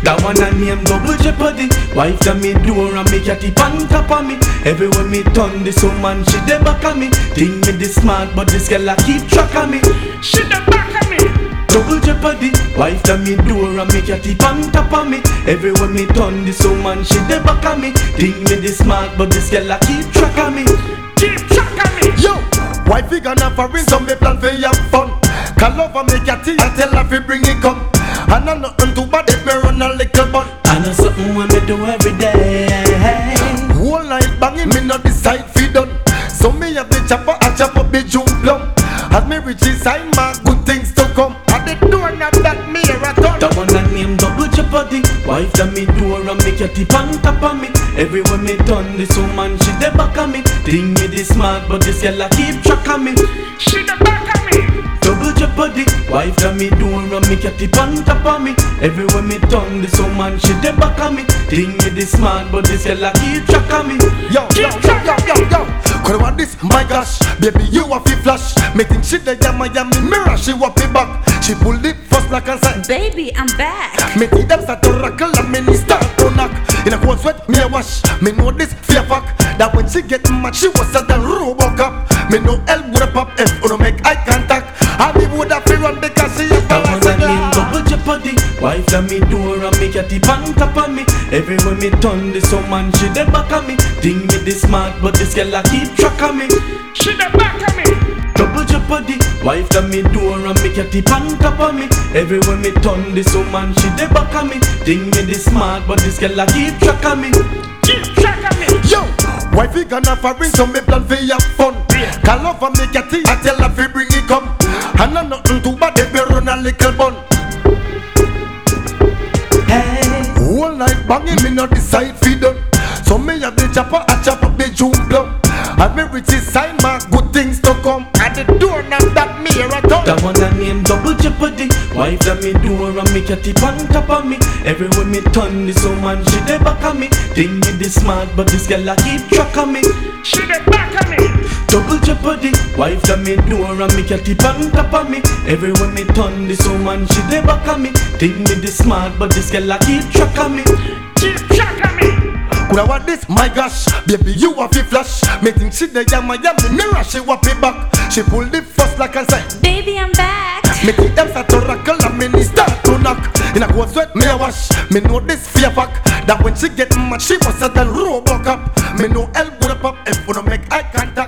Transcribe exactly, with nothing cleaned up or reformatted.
That one I name Double Jeopardy. Wife to me door and me catty pan top of me. Everywhere me turn this woman she dey back of me. Think me this smart but this girl a keep track of me. She dey back of me. Double Jeopardy. Wife to me door and me catty pan top of me. Everywhere me turn this woman she dey back of me. Think me this smart but this girl a keep track of me. Keep track of me. Yo, wifey gonna foreign so me plan for have fun. Call over me catty and tell her fi bring it come. And I nothing too bad if me run a little bun. I know something when me do every day. Whole night banging, me not decide fi done. So me have the chopper, I chop up the jump plum. As me reach inside, my good things to come. At the door not that me a return. That one I name Double Jeopardy. Wife to me door and me catty pan top of me. Everywhere me turn this woman she dey back of me. Think me this smart but this girl a keep track of me. She dey back of me. Double Jeopardy. Wife to me door and me catty pan top of me. Everywhere me turn this woman she dey back of me. Think me this smart but this girl a keep track of me. Yo, yo, yo, yo, yo, yo. Could want this? My gosh, baby you a fi flash. Me think she dey jam my jam me mirror she walk me back. She pull it first black and side. Baby, I'm back. Me see them start to rackle and me start to knock. In a cold sweat, me a wash. Me know this fear fuck. That when she get mad, she was a than Robocop. Me know L would a pop if you make eye contact. I be would have to run because she a That one I name Double Jeopardy. Wife to me door and me catty pan top of me. Everywhere me turn this woman she dey back of me. Think me this smart but this girl a keep track of me. She dey back of me. Double Jeopardy. Wife to me door and me catty pan top of me. Everywhere me turn this woman she dey back of me. Think me this smart but this girl a keep track of me. Keep track of me. Yo, wifey gonna foreign so me plan for have fun. Call over me catty and tell her fi bring it come. And I nothing too bad if me run a little bun. Hey. Whole night banging me not decide fi done. So me have the chopper, I chop up the jump plum. As me reach inside, my good things to come. At the door not that me a return. That one I name Double Jeopardy. Wife to me door and me catty pan top of me. Everywhere me turn this woman she dey back of me. Think me this smart but this girl a keep track of me. She dey back of me. Double Jeopardy. Wife to me door and me catty pan top of me. Everywhere me turn this woman she dey back of me. Think me this smart but this girl a keep track of me. Keep track of me. Coulda what this? My gosh, baby you a fi flash. Me think she dey jam my jam me mirror she walk me back. She pull the first black and side. Baby, I'm back. Me think them start to rackle and me start to knock. In a cold sweat me a wash. Me know this fear fuck. That when she get mad she was a than Robocop. Me know L would a pop if you don't make eye contact.